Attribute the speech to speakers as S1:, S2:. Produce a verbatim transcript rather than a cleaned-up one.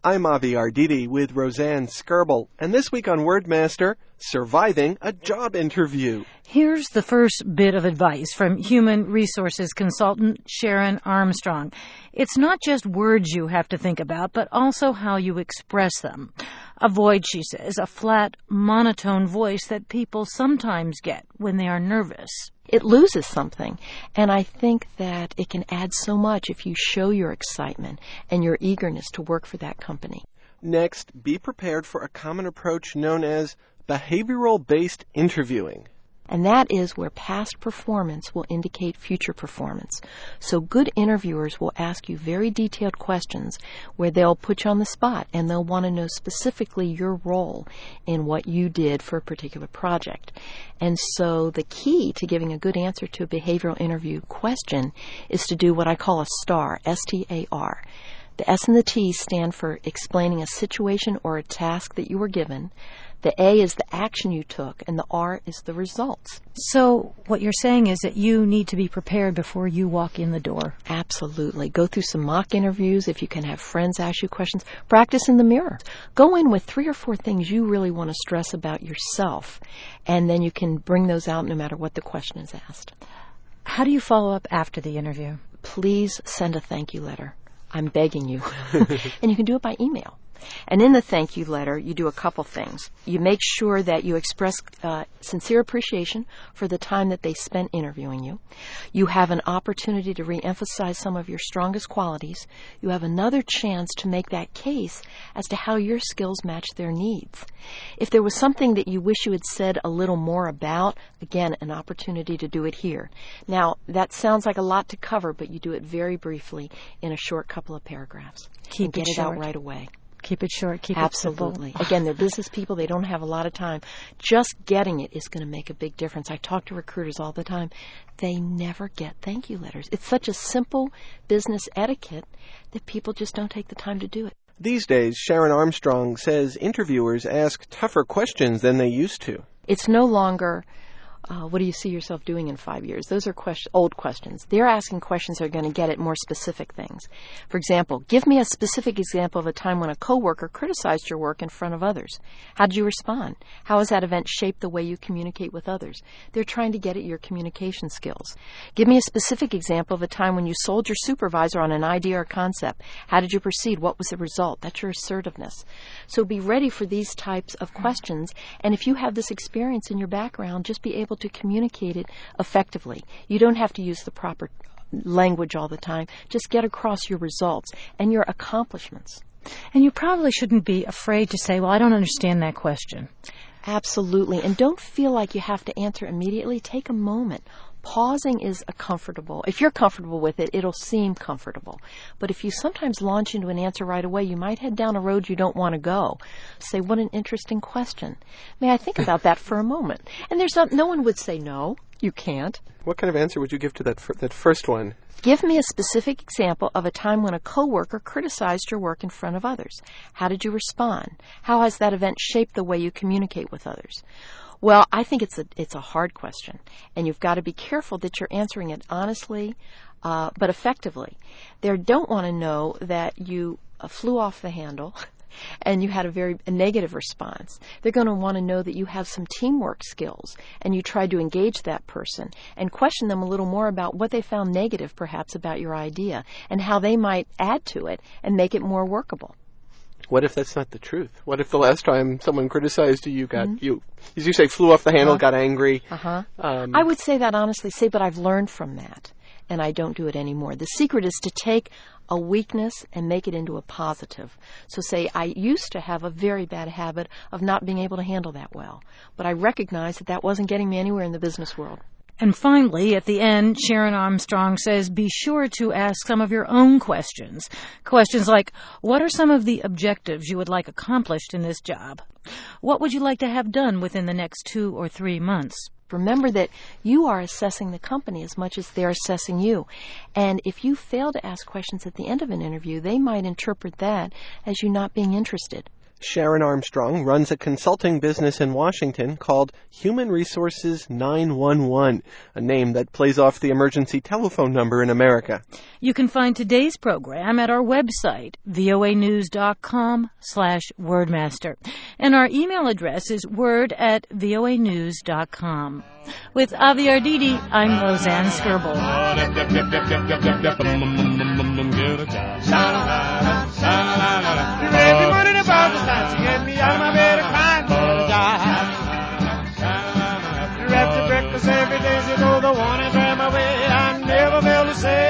S1: I'm Avi Arditi with Roseanne Skirble, and this week on Wordmaster, surviving a job interview.
S2: Here's the first bit of advice from human resources consultant Sharon Armstrong. It's not just words you have to think about, but also how you express them. Avoid, she says, a flat, monotone voice that people sometimes get when they are nervous.
S3: It loses something, and I think that it can add so much if you show your excitement and your eagerness to work for that company.
S1: Next, be prepared for a common approach known as behavioral-based interviewing.
S3: And that is where past performance will indicate future performance. So good interviewers will ask you very detailed questions where they'll put you on the spot and they'll want to know specifically your role in what you did for a particular project. And so the key to giving a good answer to a behavioral interview question is to do what I call a STAR, S T A R. The S and the T stand for explaining a situation or a task that you were given. The A is the action you took, and the R is the results.
S2: So what you're saying is that you need to be prepared before you walk in the door.
S3: Absolutely. Go through some mock interviews. If you can have friends ask you questions, practice in the mirror. Go in with three or four things you really want to stress about yourself, and then you can bring those out no matter what the question is asked.
S2: How do you follow up after the interview?
S3: Please send a thank you letter. I'm begging you. And you can do it by email. And in the thank you letter, you do a couple things. You make sure that you express uh, sincere appreciation for the time that they spent interviewing you. You have an opportunity to reemphasize some of your strongest qualities. You have another chance to make that case as to how your skills match their needs. If there was something that you wish you had said a little more about, again, an opportunity to do it here. Now, that sounds like a lot to cover, but you do it very briefly in a short couple of paragraphs.
S2: Keep
S3: and get
S2: it
S3: it out
S2: short.
S3: right away.
S2: Keep it short. Keep
S3: Absolutely.
S2: it simple.
S3: Again, they're business people. They don't have a lot of time. Just getting it is going to make a big difference. I talk to recruiters all the time. They never get thank you letters. It's such a simple business etiquette that people just don't take the time to do it.
S1: These days, Sharon Armstrong says interviewers ask tougher questions than they used to.
S3: It's no longer, uh, what do you see yourself doing in five years? Those are question, old questions. They're asking questions that are going to get at more specific things. For example, give me a specific example of a time when a coworker criticized your work in front of others. How did you respond? How has that event shaped the way you communicate with others? They're trying to get at your communication skills. Give me a specific example of a time when you sold your supervisor on an idea or concept. How did you proceed? What was the result? That's your assertiveness. So be ready for these types of questions. And if you have this experience in your background, just be able to communicate it effectively. You don't have to use the proper language all the time. Just get across your results and your accomplishments.
S2: And you probably shouldn't be afraid to say, well, I don't understand that question.
S3: Absolutely. And don't feel like you have to answer immediately. Take a moment. Pausing is a comfortable. If you're comfortable with it, it'll seem comfortable. But if you sometimes launch into an answer right away, you might head down a road you don't want to go. Say, what an interesting question. May I think about that for a moment? And there's not, no one would say no. You can't.
S1: What kind of answer would you give to that fir- that first one?
S3: Give me a specific example of a time when a coworker criticized your work in front of others. How did you respond? How has that event shaped the way you communicate with others? Well, I think it's a it's a hard question, and you've got to be careful that you're answering it honestly, uh, but effectively. They don't want to know that you uh, flew off the handle and you had a very a negative response. They're going to want to know that you have some teamwork skills and you tried to engage that person and question them a little more about what they found negative, perhaps, about your idea and how they might add to it and make it more workable.
S1: What if that's not the truth? What if the last time someone criticized you, you got, mm-hmm. you, as you say, flew off the handle, uh-huh. got angry?
S3: Uh-huh. Um, I would say that honestly, say, but I've learned from that, and I don't do it anymore. The secret is to take a weakness and make it into a positive. So say, I used to have a very bad habit of not being able to handle that well, but I recognized that that wasn't getting me anywhere in the business world.
S2: And finally, at the end, Sharon Armstrong says, be sure to ask some of your own questions. Questions like, what are some of the objectives you would like accomplished in this job? What would you like to have done within the next two or three months?
S3: Remember that you are assessing the company as much as they're assessing you. And if you fail to ask questions at the end of an interview, they might interpret that as you not being interested.
S1: Sharon Armstrong runs a consulting business in Washington called Human Resources nine one one, a name that plays off the emergency telephone number in America.
S2: You can find today's program at our website, voanews.com slash wordmaster. And our email address is word at voanews.com. With Avi Arditi, I'm Roseanne Skirble.
S4: She get me out of my bed and crying for a job. Wrapped to breakfast every day, she told the one and ran my way. I never felt the same.